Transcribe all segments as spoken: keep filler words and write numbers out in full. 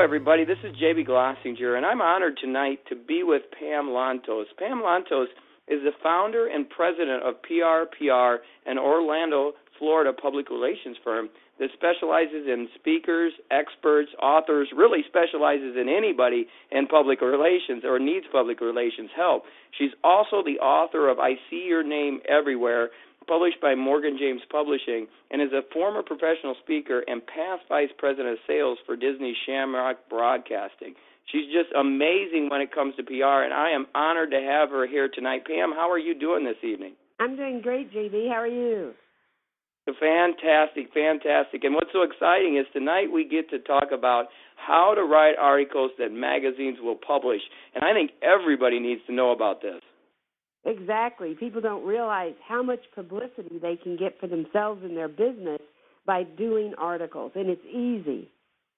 everybody. This is J B. Glossinger, and I'm honored tonight to be with Pam Lantos. Pam Lantos is the founder and president of P R P R, an Orlando, Florida public relations firm that specializes in speakers, experts, authors, really specializes in anybody in public relations or needs public relations help. She's also the author of I See Your Name Everywhere, published by Morgan James Publishing, and is a former professional speaker and past vice president of sales for Disney Shamrock Broadcasting. She's just amazing when it comes to P R, and I am honored to have her here tonight. Pam, how are you doing this evening? I'm doing great, J B. How are you? Fantastic, fantastic. And what's so exciting is tonight we get to talk about how to write articles that magazines will publish, and I think everybody needs to know about this. Exactly. People don't realize how much publicity they can get for themselves and their business by doing articles, and it's easy.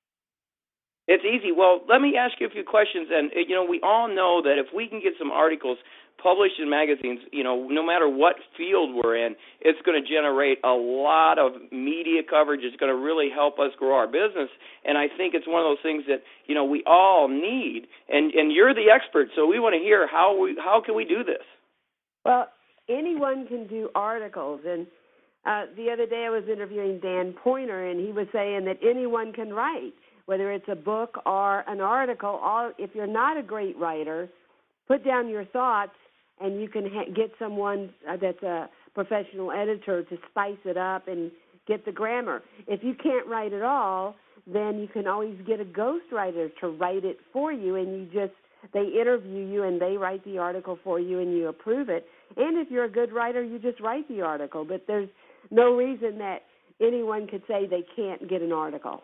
It's easy. Well, let me ask you a few questions. And, you know, we all know that if we can get some articles published in magazines, you know, no matter what field we're in, it's going to generate a lot of media coverage. It's going to really help us grow our business. And I think it's one of those things that, you know, we all need. And, and you're the expert, so we want to hear how we how can we do this? Well, anyone can do articles. And uh, the other day I was interviewing Dan Poynter, and he was saying that anyone can write, whether it's a book or an article. All, if you're not a great writer, put down your thoughts, and you can ha- get someone uh, that's a professional editor to spice it up and get the grammar. If you can't write at all, then you can always get a ghostwriter to write it for you, and you just they interview you and they write the article for you and you approve it. And if you're a good writer, you just write the article. But there's no reason that anyone could say they can't get an article.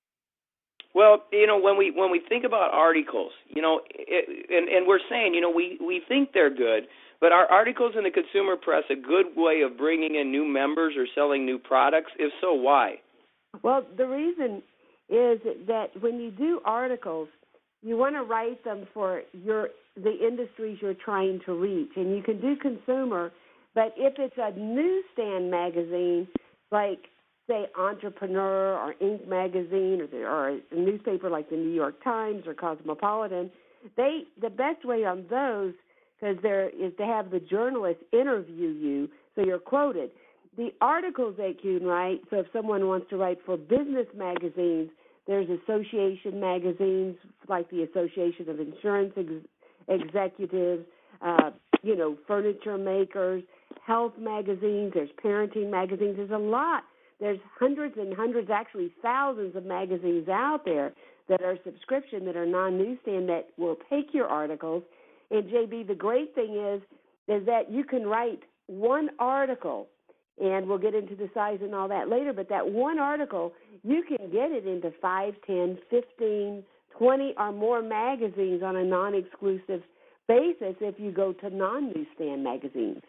Well, you know, when we when we think about articles, you know, it, and, and we're saying, you know, we, we think they're good, but are articles in the consumer press a good way of bringing in new members or selling new products? If so, why? Well, the reason is that when you do articles, you want to write them for your the industries you're trying to reach. And you can do consumer, but if it's a newsstand magazine, like, say, Entrepreneur or Inc magazine, or, the, or a newspaper like the New York Times or Cosmopolitan, they the best way on those, because there is to have the journalist interview you, so you're quoted. The articles they can write, so if someone wants to write for business magazines, there's association magazines like the Association of Insurance Ex- Executives, uh, you know, furniture makers, health magazines, there's parenting magazines. There's a lot. There's hundreds and hundreds, actually thousands of magazines out there that are subscription, that are non-newsstand, that will take your articles. And, J B, the great thing is, is that you can write one article, and we'll get into the size and all that later, but that one article, you can get it into five, ten, fifteen, twenty or more magazines on a non-exclusive basis if you go to non-newsstand magazines.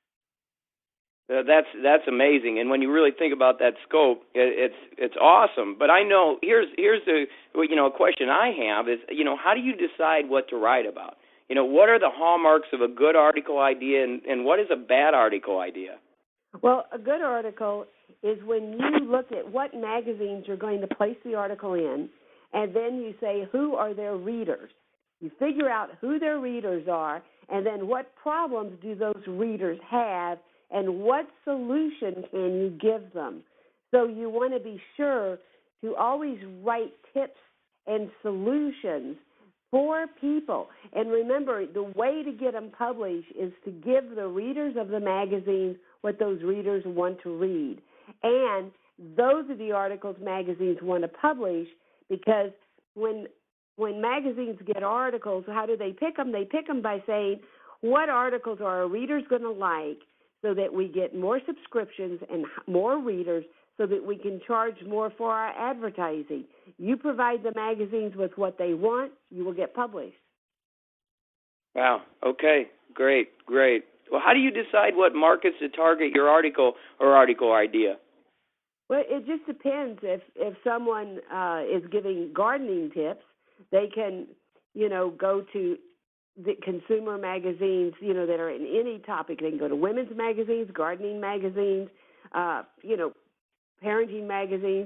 Uh, that's that's amazing, and when you really think about that scope, it, it's it's awesome. But I know here's here's the you know a question I have is you know how do you decide what to write about? You know what are the hallmarks of a good article idea, and, and what is a bad article idea? Well, a good article is when you look at what magazines you're going to place the article in, and then you say who are their readers. You figure out who their readers are, and then what problems do those readers have, and what solution can you give them. So you want to be sure to always write tips and solutions for people. And remember, the way to get them published is to give the readers of the magazines what those readers want to read. And those are the articles magazines want to publish, because when when magazines get articles, how do they pick them? They pick them by saying, what articles are our readers going to like, so that we get more subscriptions and more readers, so that we can charge more for our advertising. You provide the magazines with what they want, you will get published. Wow. Okay. Great. Great. Well, how do you decide what markets to target your article or article idea? Well, it just depends. If if someone uh, is giving gardening tips, they can, you know, go to the consumer magazines, you know, that are in any topic. They can go to women's magazines, gardening magazines, uh, you know, parenting magazines.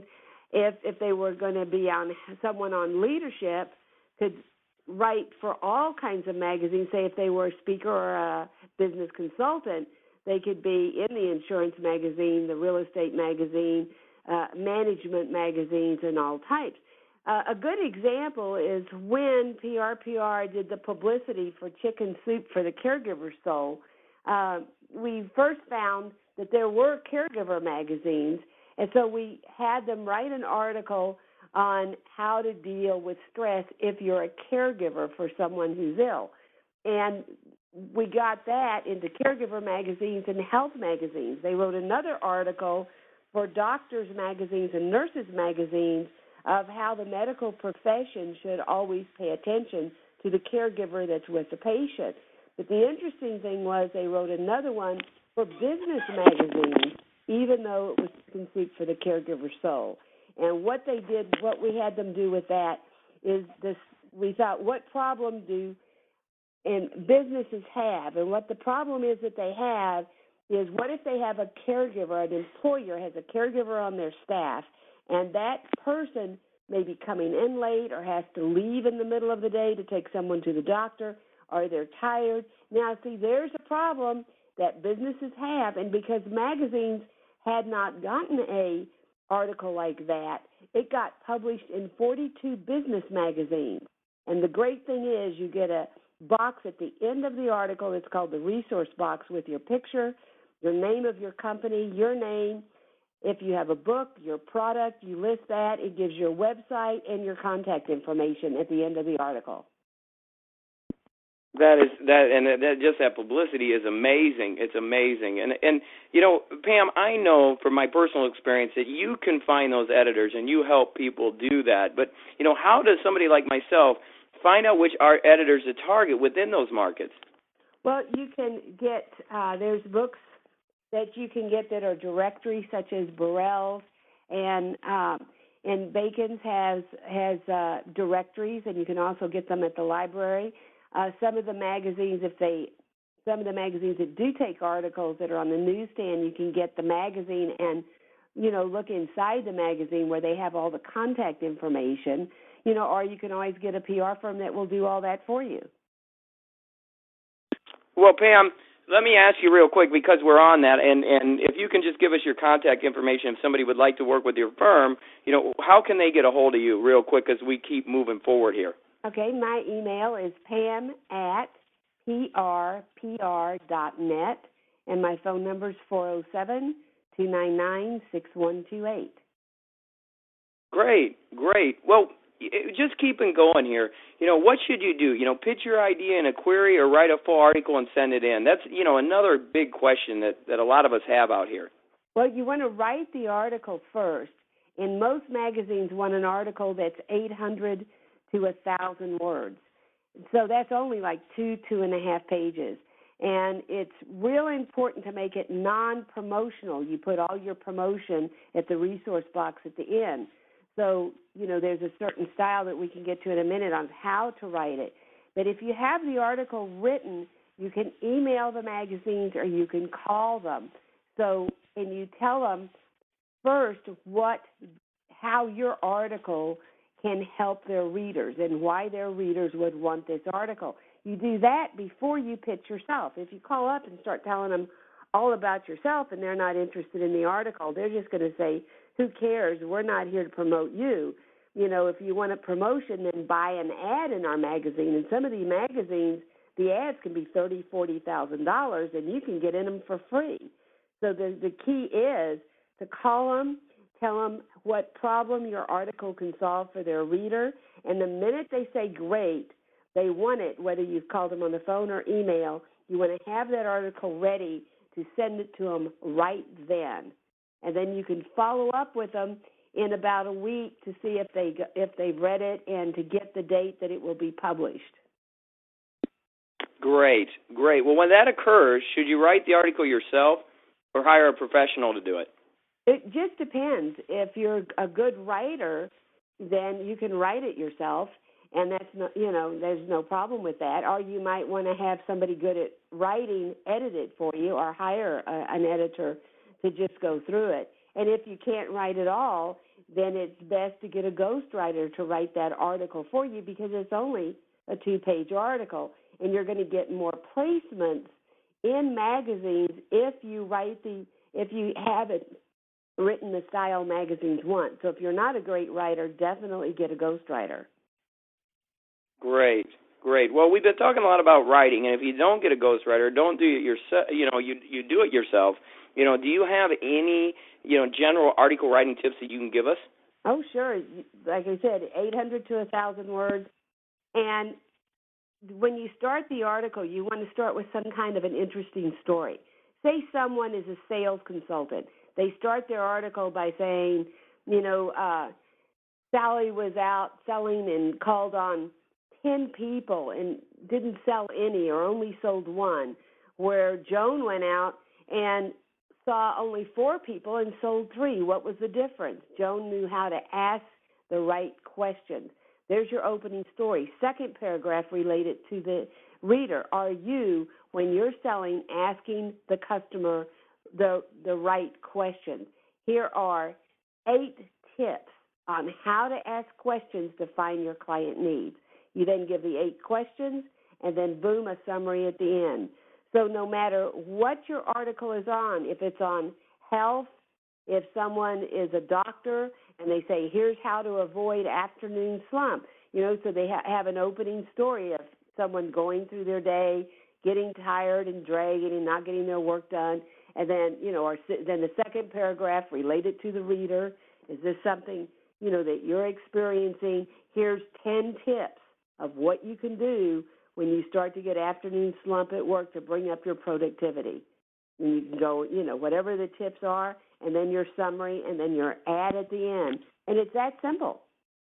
If if they were going to be on someone on leadership, could write for all kinds of magazines. Say if they were a speaker or a business consultant, they could be in the insurance magazine, the real estate magazine, uh, management magazines, and all types. Uh, a good example is when P R P R did the publicity for Chicken Soup for the Caregiver Soul. Uh, we first found that there were caregiver magazines, and so we had them write an article on how to deal with stress if you're a caregiver for someone who's ill. And we got that into caregiver magazines and health magazines. They wrote another article for doctors' magazines and nurses' magazines of how the medical profession should always pay attention to the caregiver that's with the patient. But the interesting thing was they wrote another one for business magazines, even though it was Chicken Soup for the Caregiver Soul. And what they did, what we had them do with that is this, we thought, what problem do and businesses have? And what the problem is that they have is, what if they have a caregiver, an employer has a caregiver on their staff, and that person may be coming in late or has to leave in the middle of the day to take someone to the doctor, or they're tired. Now, see, there's a problem that businesses have, and because magazines had not gotten a article like that, it got published in forty-two business magazines. And the great thing is you get a box at the end of the article. It's called the resource box, with your picture, your name of your company, your name. If you have a book, your product, you list that. It gives your website and your contact information at the end of the article. That is that, and that, just that publicity is amazing. It's amazing, and and you know, Pam, I know from my personal experience that you can find those editors and you help people do that. But you know, how does somebody like myself find out which art editors to target within those markets? Well, you can get uh, there's books that you can get that are directories, such as Burrell's, and um, and Bacon's has has uh, directories, and you can also get them at the library. Uh, some of the magazines, if they, some of the magazines that do take articles that are on the newsstand, you can get the magazine and, you know, look inside the magazine where they have all the contact information, you know, or you can always get a P R firm that will do all that for you. Well, Pam, let me ask you real quick, because we're on that, and, and if you can just give us your contact information if somebody would like to work with your firm, you know, how can they get a hold of you real quick as we keep moving forward here? Okay, my email is pam at p r p r dot net, and my phone number is four oh seven, two nine nine, six one two eight. Great, great. Well, just keeping going here, you know, what should you do? You know, pitch your idea in a query or write a full article and send it in. That's, you know, another big question that, that a lot of us have out here. Well, you want to write the article first. And most magazines want an article that's eight hundred to one thousand words. So that's only like two, two and a half pages. And it's really important to make it non-promotional. You put all your promotion at the resource box at the end. So, you know, there's a certain style that we can get to in a minute on how to write it. But if you have the article written, you can email the magazines or you can call them. So, and you tell them first what, how your article can help their readers and why their readers would want this article. You do that before you pitch yourself. If you call up and start telling them all about yourself and they're not interested in the article, they're just going to say, who cares? We're not here to promote you. You know, if you want a promotion, then buy an ad in our magazine. And some of these magazines, the ads can be thirty thousand dollars, forty thousand dollars, and you can get in them for free. So the, the key is to call them, tell them what problem your article can solve for their reader, and the minute they say great, they want it, whether you've called them on the phone or email, you want to have that article ready to send it to them right then. And then you can follow up with them in about a week to see if, they, if they've read it and to get the date that it will be published. Great, great. Well, when that occurs, should you write the article yourself or hire a professional to do it? It just depends. If you're a good writer, then you can write it yourself, and that's no, you know, there's no problem with that. Or you might want to have somebody good at writing edit it for you, or hire a, an editor to just go through it. And if you can't write at all, then it's best to get a ghostwriter to write that article for you because it's only a two-page article, and you're going to get more placements in magazines if you write the if you have it written the style magazines want. So if you're not a great writer, definitely get a ghostwriter. Great, great. Well, we've been talking a lot about writing, and if you don't get a ghostwriter, don't do it yourself. You know, you you do it yourself. You know, do you have any you know general article writing tips that you can give us? Oh, sure. Like I said, eight hundred to one thousand words, and when you start the article, you want to start with some kind of an interesting story. Say someone is a sales consultant. They start their article by saying, you know, uh, Sally was out selling and called on ten people and didn't sell any or only sold one, where Joan went out and saw only four people and sold three. What was the difference? Joan knew how to ask the right questions. There's your opening story. Second paragraph related to the reader. Are you, when you're selling, asking the customer the the right questions? Here are eight tips on how to ask questions to find your client needs. You then give the eight questions, and then boom, a summary at the end. So no matter what your article is on, if it's on health, if someone is a doctor and they say, here's how to avoid afternoon slump, you know, so they ha- have an opening story of someone going through their day, getting tired and dragging and not getting their work done. And then, you know, or then the second paragraph related to the reader. Is this something, you know, that you're experiencing? Here's ten tips of what you can do when you start to get afternoon slump at work to bring up your productivity. And you can go, you know, whatever the tips are, and then your summary, and then your ad at the end. And it's that simple.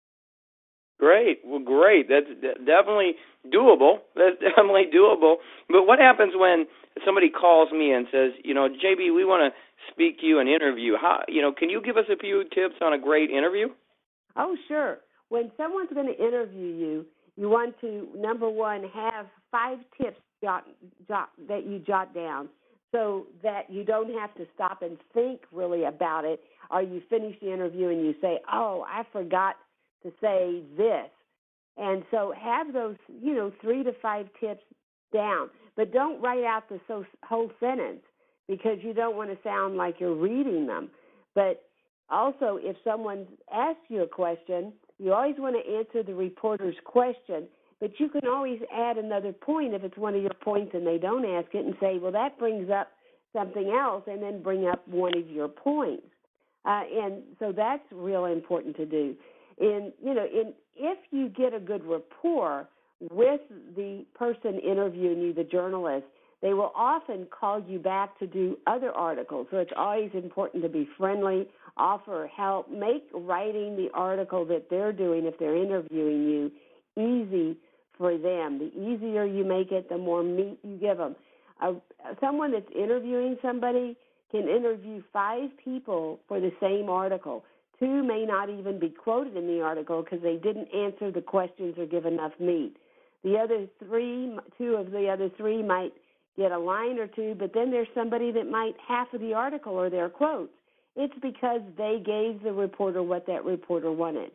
Great. Well, great. That's definitely doable. That's definitely doable. But what happens when somebody calls me and says, you know, J B, we want to speak to you and interview? How, you know, can you give us a few tips on a great interview? Oh, sure. When someone's going to interview you, you want to, number one, have five tips jot, jot, that you jot down so that you don't have to stop and think really about it, or you finish the interview and you say, oh, I forgot to say this. And so have those, you know, three to five tips down. But don't write out the so, whole sentence because you don't want to sound like you're reading them. But also, if someone asks you a question, you always want to answer the reporter's question, but you can always add another point if it's one of your points and they don't ask it and say, well, that brings up something else, and then bring up one of your points. Uh, and so that's real important to do. And, you know, in, if you get a good rapport with the person interviewing you, the journalist, they will often call you back to do other articles. So it's always important to be friendly, offer help, make writing the article that they're doing if they're interviewing you easy for them. The easier you make it, the more meat you give them. Uh, someone that's interviewing somebody can interview five people for the same article. Two may not even be quoted in the article because they didn't answer the questions or give enough meat. The other three, two of the other three might get a line or two, but then there's somebody that might half of the article or their quotes. It's because they gave the reporter what that reporter wanted.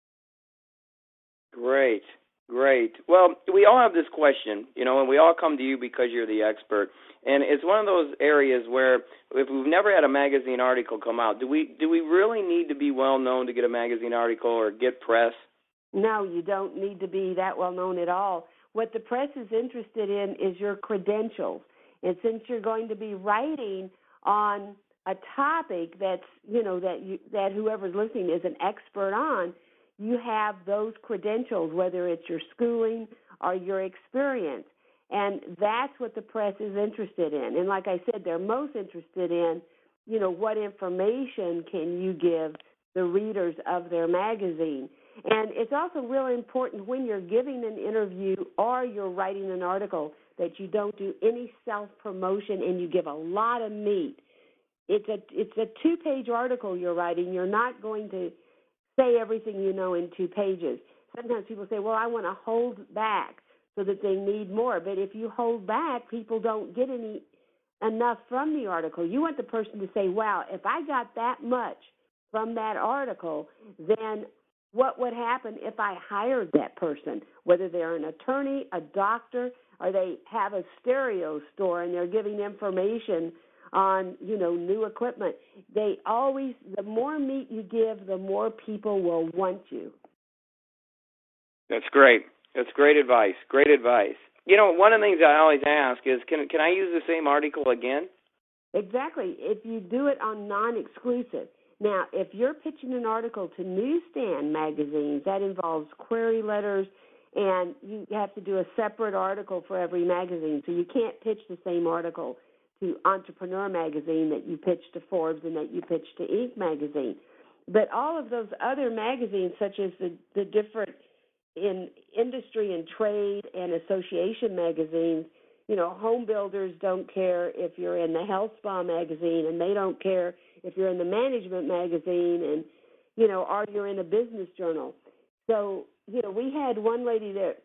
Great, great. Well, we all have this question, you know, and we all come to you because you're the expert. And it's one of those areas where if we've never had a magazine article come out, do we do we really need to be well known to get a magazine article or get press? No, you don't need to be that well known at all. What the press is interested in is your credentials. And since you're going to be writing on a topic that's, you know, that you, that whoever's listening is an expert on, you have those credentials, whether it's your schooling or your experience. And that's what the press is interested in. And like I said, they're most interested in, you know, what information can you give the readers of their magazine. And it's also really important when you're giving an interview or you're writing an article that you don't do any self-promotion and you give a lot of meat. It's a it's a two-page article you're writing. You're not going to say everything you know in two pages. Sometimes people say, well, I want to hold back so that they need more. But if you hold back, people don't get any enough from the article. You want the person to say, wow, if I got that much from that article, then what would happen if I hired that person, whether they're an attorney, a doctor, or they have a stereo store and they're giving information on, you know, new equipment. They always, the more meat you give, the more people will want you. That's great. That's great advice. Great advice. You know, one of the things I always ask is, can can I use the same article again? Exactly. If you do it on non-exclusive. Now, if you're pitching an article to newsstand magazines, that involves query letters, and you have to do a separate article for every magazine. So you can't pitch the same article to Entrepreneur Magazine that you pitch to Forbes and that you pitch to Inc Magazine. But all of those other magazines, such as the, the different in industry and trade and association magazines, you know, home builders don't care if you're in the Health Spa magazine, and they don't care if you're in the management magazine, and, you know, or you're in a business journal. So, you know, we had one lady that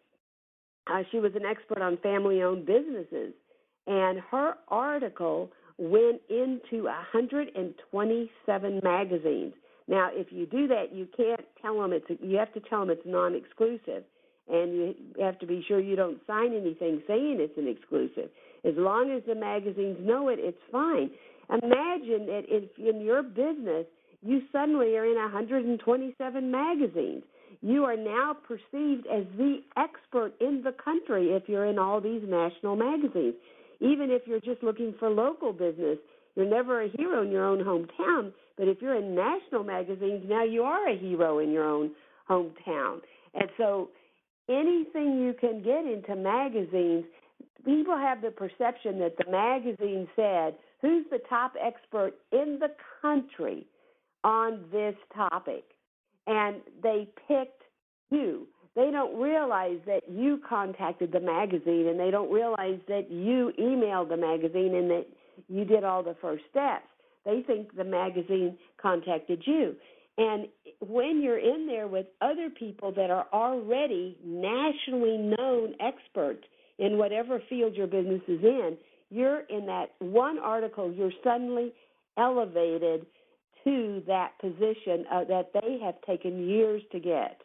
uh, she was an expert on family-owned businesses, and her article went into one hundred twenty-seven magazines. Now, if you do that, you can't tell them it's, you have to tell them it's non-exclusive, and you have to be sure you don't sign anything saying it's an exclusive. As long as the magazines know it, it's fine. Imagine that if in your business you suddenly are in one hundred twenty-seven magazines. You are now perceived as the expert in the country if you're in all these national magazines. Even if you're just looking for local business, you're never a hero in your own hometown, but if you're in national magazines, now you are a hero in your own hometown. And so anything you can get into magazines, people have the perception that the magazine said, who's the top expert in the country on this topic? And they picked you. They don't realize that you contacted the magazine, and they don't realize that you emailed the magazine and that you did all the first steps. They think the magazine contacted you. And when you're in there with other people that are already nationally known experts in whatever field your business is in, you're in that one article, you're suddenly elevated to that position uh, that they have taken years to get.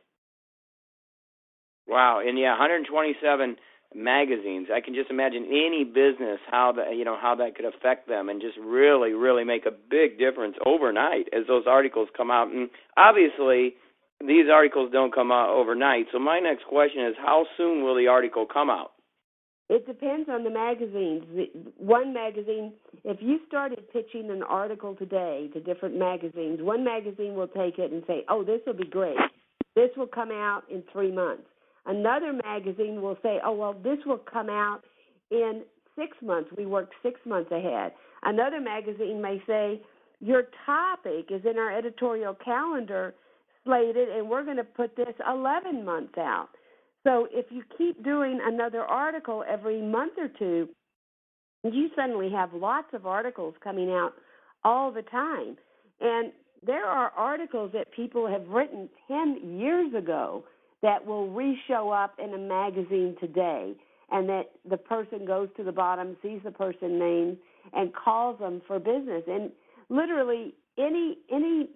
Wow, and yeah, one hundred twenty-seven magazines. I can just imagine any business how that you know how that could affect them, and just really, really make a big difference overnight as those articles come out. And obviously, these articles don't come out overnight. So my next question is, how soon will the article come out? It depends on the magazines. One magazine, if you started pitching an article today to different magazines, one magazine will take it and say, oh, this will be great. This will come out in three months. Another magazine will say, oh, well, this will come out in six months. We worked six months ahead. Another magazine may say, your topic is in our editorial calendar slated, and we're going to put this eleven months out. So if you keep doing another article every month or two, you suddenly have lots of articles coming out all the time. And there are articles that people have written ten years ago that will re-show up in a magazine today, and that the person goes to the bottom, sees the person name, and calls them for business. And literally any any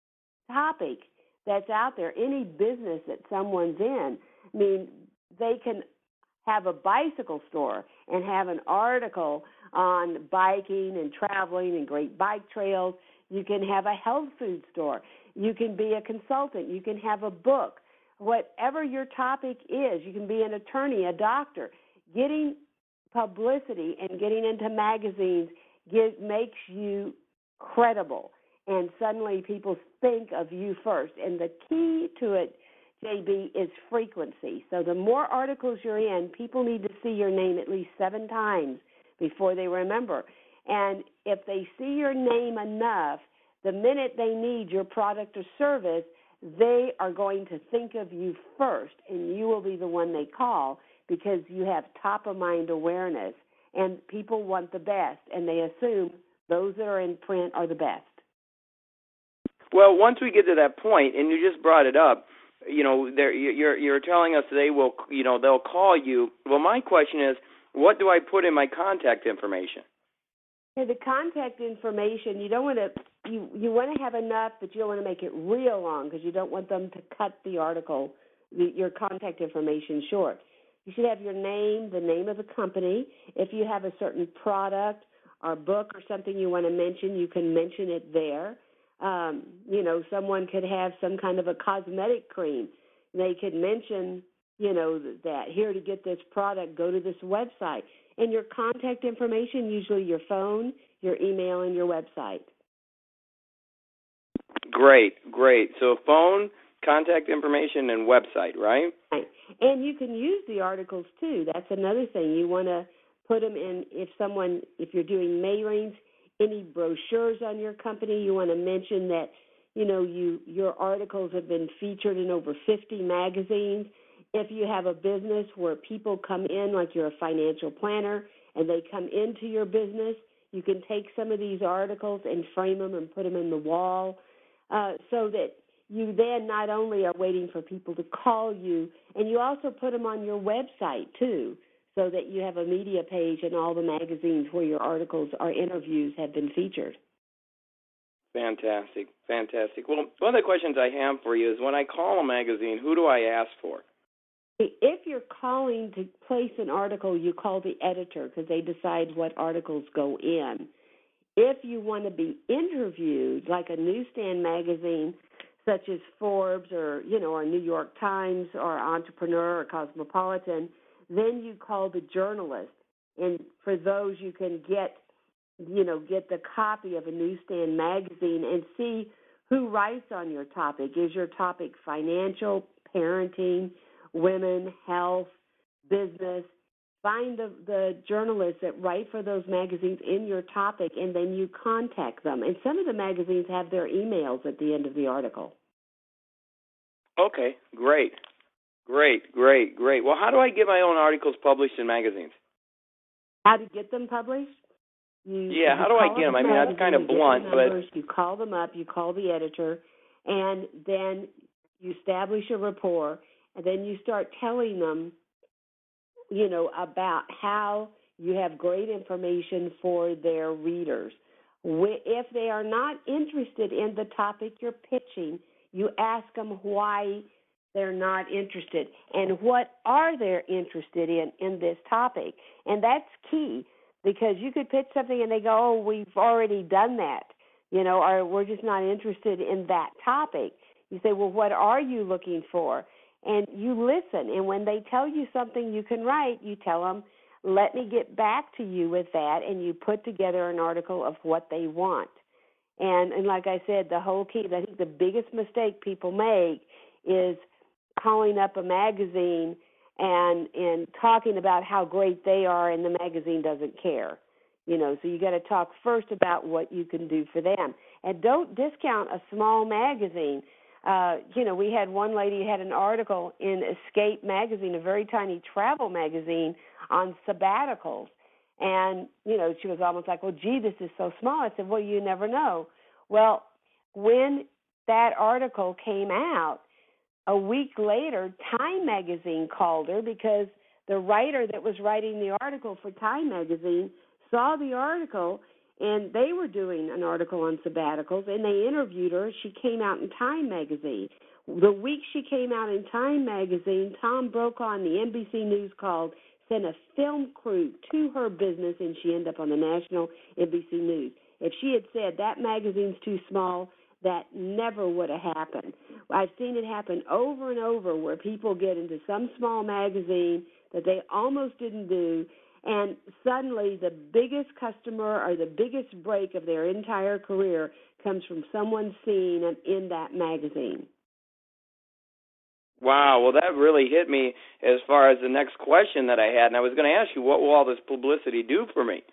topic that's out there, any business that someone's in, I mean, they can have a bicycle store and have an article on biking and traveling and great bike trails. You can have a health food store. You can be a consultant. You can have a book. Whatever your topic is, you can be an attorney, a doctor. Getting publicity and getting into magazines get, makes you credible, and suddenly people think of you first. And the key to it, J B, is frequency. So the more articles you're in, people need to see your name at least seven times before they remember. And if they see your name enough, the minute they need your product or service, they are going to think of you first, and you will be the one they call because you have top-of-mind awareness, and people want the best, and they assume those that are in print are the best. Well, once we get to that point, and you just brought it up, you know, you're you're telling us they will, you know, they'll call you. Well, my question is, what do I put in my contact information? Okay, the contact information, you don't want to you you want to have enough, but you don't want to make it real long because you don't want them to cut the article, the, your contact information short. You should have your name, the name of the company. If you have a certain product or book or something you want to mention, you can mention it there. Um, you know, someone could have some kind of a cosmetic cream. They could mention, you know, that here to get this product, go to this website. And your contact information, usually your phone, your email, and your website. Great, great. So phone, contact information, and website, right? Right. And you can use the articles, too. That's another thing. You want to put them in, if someone, if you're doing mailings, any brochures on your company, you want to mention that, you know, you your articles have been featured in over fifty magazines. If you have a business where people come in, like you're a financial planner, and they come into your business, you can take some of these articles and frame them and put them in the wall uh, so that you then not only are waiting for people to call you, and you also put them on your website, too, so that you have a media page in all the magazines where your articles or interviews have been featured. Fantastic, fantastic. Well, one of the questions I have for you is when I call a magazine, who do I ask for? If you're calling to place an article, you call the editor because they decide what articles go in. If you want to be interviewed, like a newsstand magazine such as Forbes or, you know, or New York Times or Entrepreneur or Cosmopolitan, then you call the journalist. And for those, you can get, you know, get the copy of a newsstand magazine and see who writes on your topic. Is your topic financial, parenting, women, health, business? Find the, the journalists that write for those magazines in your topic, and then you contact them. And some of the magazines have their emails at the end of the article. Okay, great. Great, great, great. Well, how do I get my own articles published in magazines? How to get them published? You, yeah, you how do I get them? I mean, that's kind of blunt, numbers, but... You call them up, you call the editor, and then you establish a rapport, and then you start telling them, you know, about how you have great information for their readers. If they are not interested in the topic you're pitching, you ask them why they're not interested and what are they interested in in this topic. And that's key because you could pitch something and they go, oh, we've already done that, you know, or we're just not interested in that topic. You say, well, what are you looking for? And you listen. And when they tell you something you can write, you tell them, let me get back to you with that, and you put together an article of what they want. And, and like I said, the whole key, I think the biggest mistake people make is calling up a magazine and and talking about how great they are, and the magazine doesn't care. You know, so you got to talk first about what you can do for them. And don't discount a small magazine. Uh, you know, we had one lady who had an article in Escape magazine, a very tiny travel magazine, on sabbaticals. And, you know, she was almost like, well, gee, this is so small. I said, well, you never know. Well, when that article came out, a week later, Time magazine called her because the writer that was writing the article for Time magazine saw the article, and they were doing an article on sabbaticals, and they interviewed her. She came out in Time magazine. The week she came out in Time magazine, Tom Brokaw on the N B C News called, sent a film crew to her business, and she ended up on the national N B C News. If she had said that magazine's too small, that never would have happened. I've seen it happen over and over where people get into some small magazine that they almost didn't do, and suddenly the biggest customer or the biggest break of their entire career comes from someone seeing them in that magazine. Wow, well, that really hit me as far as the next question that I had, and I was going to ask you, what will all this publicity do for me?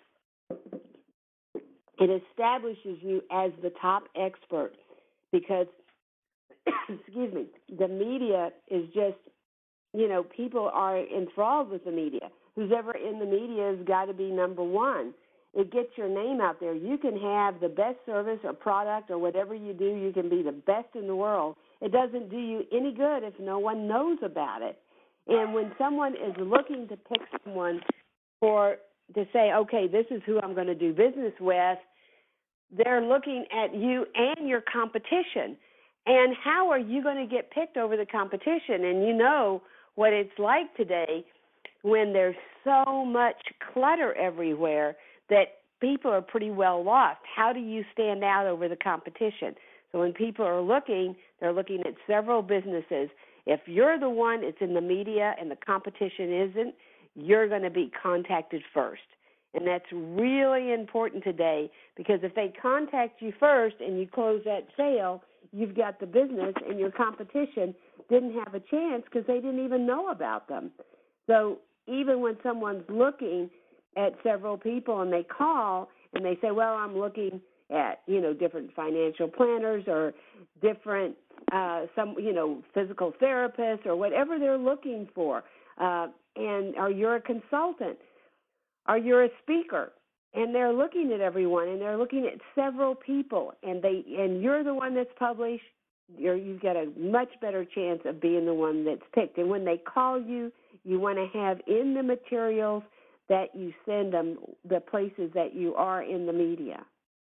It establishes you as the top expert because, excuse me, the media is just, you know, people are enthralled with the media. Who's ever in the media has got to be number one. It gets your name out there. You can have the best service or product or whatever you do. You can be the best in the world. It doesn't do you any good if no one knows about it. And when someone is looking to pick someone for to say, okay, this is who I'm going to do business with, they're looking at you and your competition. And how are you going to get picked over the competition? And you know what it's like today when there's so much clutter everywhere that people are pretty well lost. How do you stand out over the competition? So when people are looking, they're looking at several businesses. If you're the one that's in the media and the competition isn't, you're going to be contacted first. And that's really important today, because if they contact you first and you close that sale, you've got the business, and your competition didn't have a chance because they didn't even know about them. So even when someone's looking at several people and they call and they say, well, I'm looking at, you know, different financial planners or different, uh, some, you know, physical therapists or whatever they're looking for, uh, and or you're a consultant, or you're a speaker, and they're looking at everyone, and they're looking at several people, and they and you're the one that's published, you're, you've got a much better chance of being the one that's picked. And when they call you, you want to have in the materials that you send them the places that you are in the media.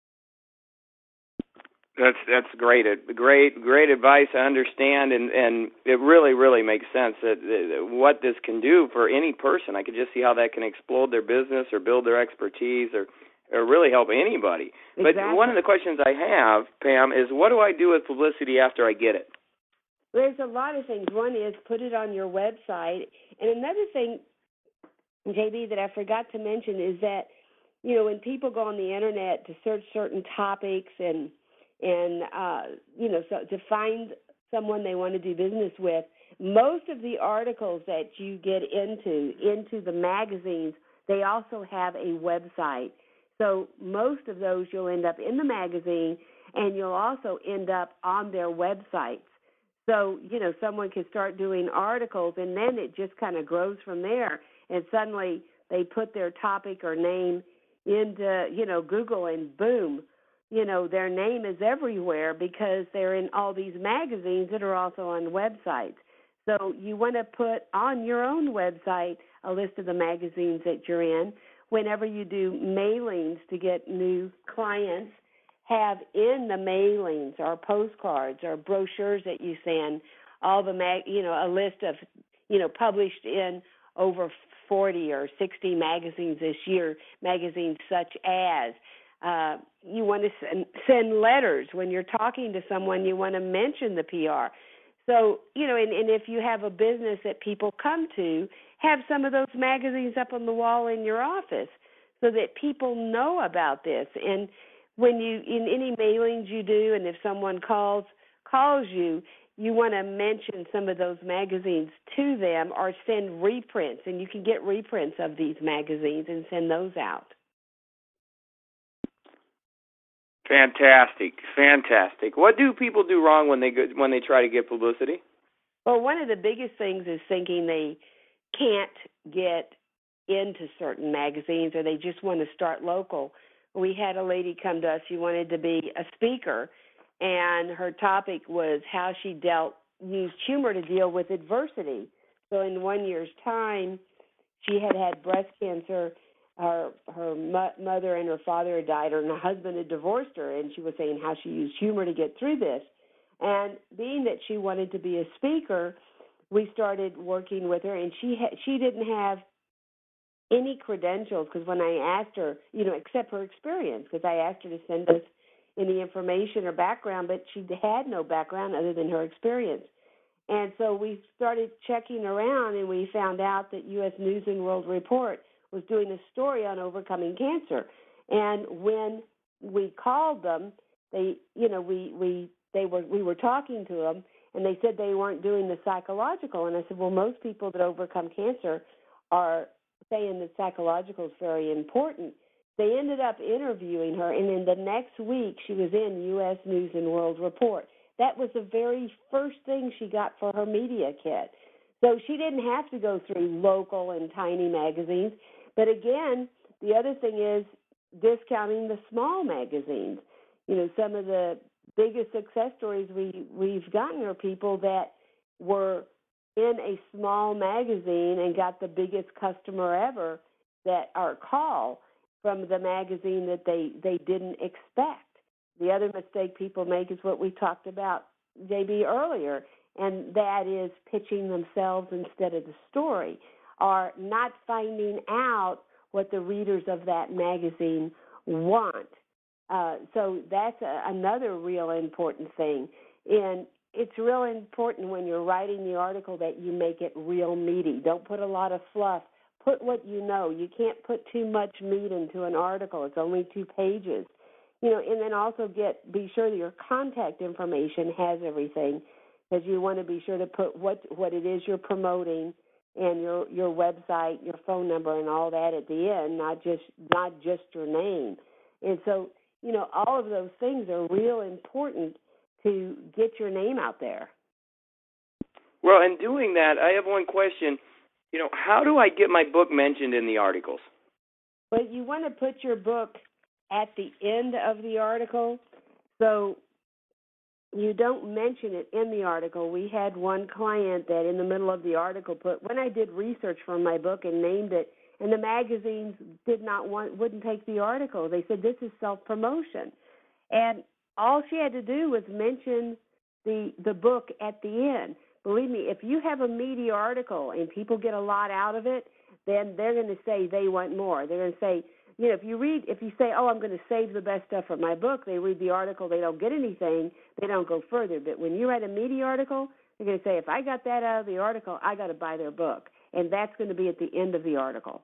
That's that's great, great, great advice. I understand, and, and it really, really makes sense that, that what this can do for any person. I could just see how that can explode their business or build their expertise or, or really help anybody. Exactly. But one of the questions I have, Pam, is what do I do with publicity after I get it? There's a lot of things. One is put it on your website, and another thing, J B, that I forgot to mention is that, you know, when people go on the internet to search certain topics and and, uh, you know, so to find someone they want to do business with, most of the articles that you get into, into the magazines, they also have a website. So most of those you'll end up in the magazine, and you'll also end up on their websites. So, you know, someone can start doing articles, and then it just kind of grows from there, and suddenly they put their topic or name into, you know, Google, and boom, you know, their name is everywhere because they're in all these magazines that are also on websites. So you want to put on your own website a list of the magazines that you're in. Whenever you do mailings to get new clients, have in the mailings or postcards or brochures that you send all the, mag, you know, a list of, you know, published in over forty or sixty magazines this year, magazines such as, Uh, you want to send, send letters. When you're talking to someone, you want to mention the P R. So, you know, and, and if you have a business that people come to, have some of those magazines up on the wall in your office so that people know about this. And when you, in any mailings you do, and if someone calls calls you, you want to mention some of those magazines to them or send reprints. And you can get reprints of these magazines and send those out. Fantastic, fantastic. What do people do wrong when they go, when they try to get publicity? Well, one of the biggest things is thinking they can't get into certain magazines, or they just want to start local. We had a lady come to us. She wanted to be a speaker, and her topic was how she dealt used humor to deal with adversity. So in one year's time, she had had breast cancer. Her her mo- mother and her father had died, and her husband had divorced her, and she was saying how she used humor to get through this. And being that she wanted to be a speaker, we started working with her, and she ha- she didn't have any credentials, because when I asked her, you know, except her experience, because I asked her to send us any information or background, but she had no background other than her experience. And so we started checking around, and we found out that U S News and World Report was doing a story on overcoming cancer. And when we called them, they, you know, we, we, they were, we were talking to them, and they said they weren't doing the psychological. And I said, well, most people that overcome cancer are saying that psychological is very important. They ended up interviewing her, and in the next week, she was in U S News and World Report. That was the very first thing she got for her media kit. So she didn't have to go through local and tiny magazines. But again, the other thing is discounting the small magazines. You know, some of the biggest success stories we, we've gotten are people that were in a small magazine and got the biggest customer ever that or call from the magazine that they, they didn't expect. the other mistake people make is what we talked about, J B, earlier, and that is pitching themselves instead of the story, or not finding out what the readers of that magazine want. Uh, so that's a, another real important thing. And it's real important when you're writing the article that you make it real meaty. Don't put a lot of fluff. Put what you know. You can't put too much meat into an article. It's only two pages. You know, and then also get be sure that your contact information has everything, because you want to be sure to put what what it is you're promoting and your your website, your phone number, and all that at the end, not just not just your name. And so, you know, all of those things are real important to get your name out there. Well, in doing that, I have one question. You know, how do I get my book mentioned in the articles? Well, you want to put your book at the end of the article, so you don't mention it in the article. We had one client that in the middle of the article put, when I did research for my book and named it, and the magazines did not want, wouldn't take the article. They said, this is self-promotion. And all she had to do was mention the the book at the end. Believe me, if you have a meaty article and people get a lot out of it, then they're going to say they want more. They're going to say, you know, if you read, if you say, oh, I'm going to save the best stuff for my book, they read the article, they don't get anything, they don't go further. But when you write a meaty article, they're going to say, if I got that out of the article, I got to buy their book. And that's going to be at the end of the article.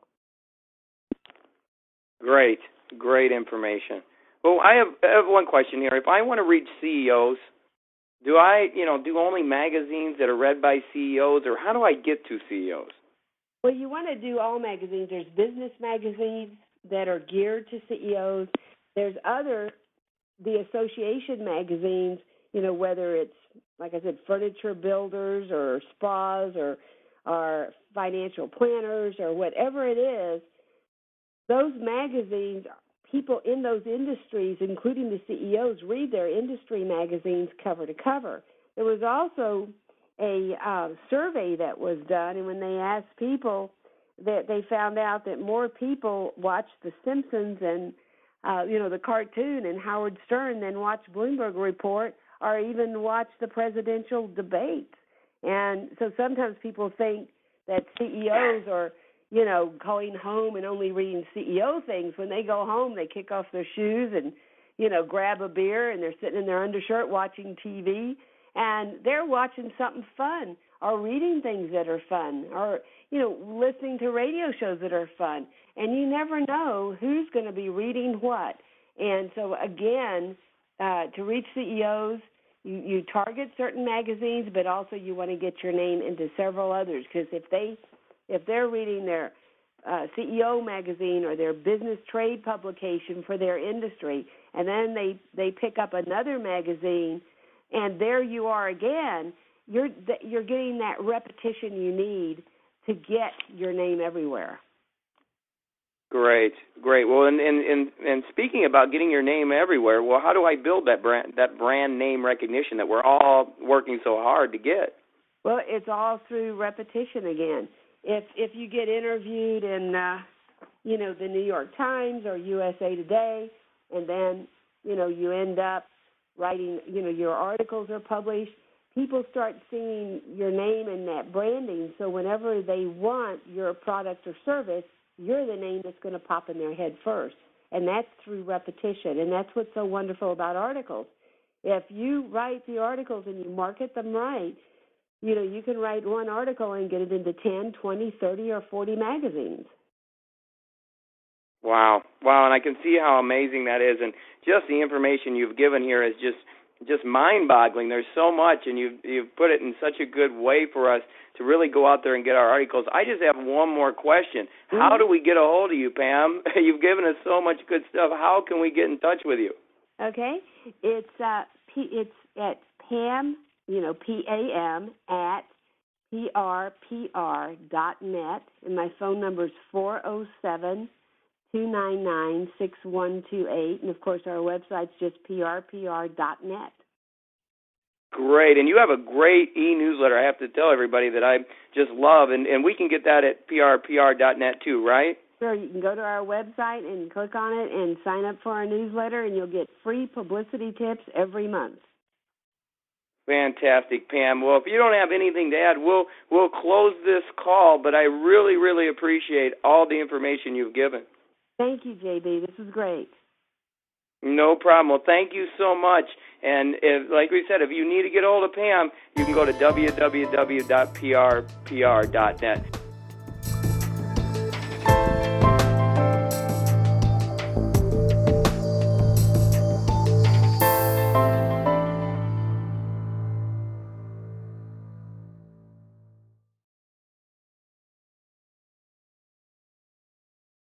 Great, great information. Well, I have, I have one question here. If I want to reach C E Os, do I, you know, do only magazines that are read by C E Os, or how do I get to C E Os? Well, you want to do all magazines. There's business magazines that are geared to C E Os. There's other, the association magazines, you know, whether it's, like I said, furniture builders or spas or, or financial planners or whatever it is, those magazines, people in those industries, including the C E Os, read their industry magazines cover to cover. There was also a uh, survey that was done, and when they asked people, that they found out that more people watch The Simpsons and, uh, you know, the cartoon and Howard Stern than watch Bloomberg Report or even watch the presidential debates. And so sometimes people think that C E Os are, you know, going home and only reading C E O things. When they go home, they kick off their shoes and, you know, grab a beer, and they're sitting in their undershirt watching T V, and they're watching something fun or reading things that are fun or, you know, listening to radio shows that are fun. And you never know who's going to be reading what. And so, again, uh, to reach C E Os, you, you target certain magazines, but also you want to get your name into several others, because if they If they're reading their uh, C E O magazine or their business trade publication for their industry, and then they, they pick up another magazine, and there you are again, you're you're getting that repetition you need to get your name everywhere. Great, great. Well, and and and, and speaking about getting your name everywhere, well, how do I build that brand that brand name recognition that we're all working so hard to get? Well, it's all through repetition again. If if you get interviewed in, uh, you know, the New York Times or U S A Today, and then, you know, you end up writing, you know, your articles are published, people start seeing your name and that branding. So whenever they want your product or service, you're the name that's going to pop in their head first. And that's through repetition. And that's what's so wonderful about articles. If you write the articles and you market them right, you know, you can write one article and get it into ten, twenty, thirty, or forty magazines. Wow. Wow, and I can see how amazing that is. And just the information you've given here is just just mind-boggling. There's so much, and you've, you've put it in such a good way for us to really go out there and get our articles. I just have one more question. Mm-hmm. How do we get a hold of you, Pam? You've given us so much good stuff. How can we get in touch with you? Okay. It's, uh, P- it's at Pam, you know, P A M, at P R P R dot net, and my phone number is four oh seven, two nine nine, six one two eight, and, of course, our website's just P R P R dot net. Great, and you have a great e-newsletter, I have to tell everybody, that I just love, and, and we can get that at P R P R dot net too, right? Sure, you can go to our website and click on it and sign up for our newsletter, and you'll get free publicity tips every month. Fantastic, Pam. Well, if you don't have anything to add, we'll we'll close this call, but I really, really appreciate all the information you've given. Thank you, J B. This was great. No problem. Well, thank you so much. And if, like we said, if you need to get hold of Pam, you can go to w w w dot p r p r dot net.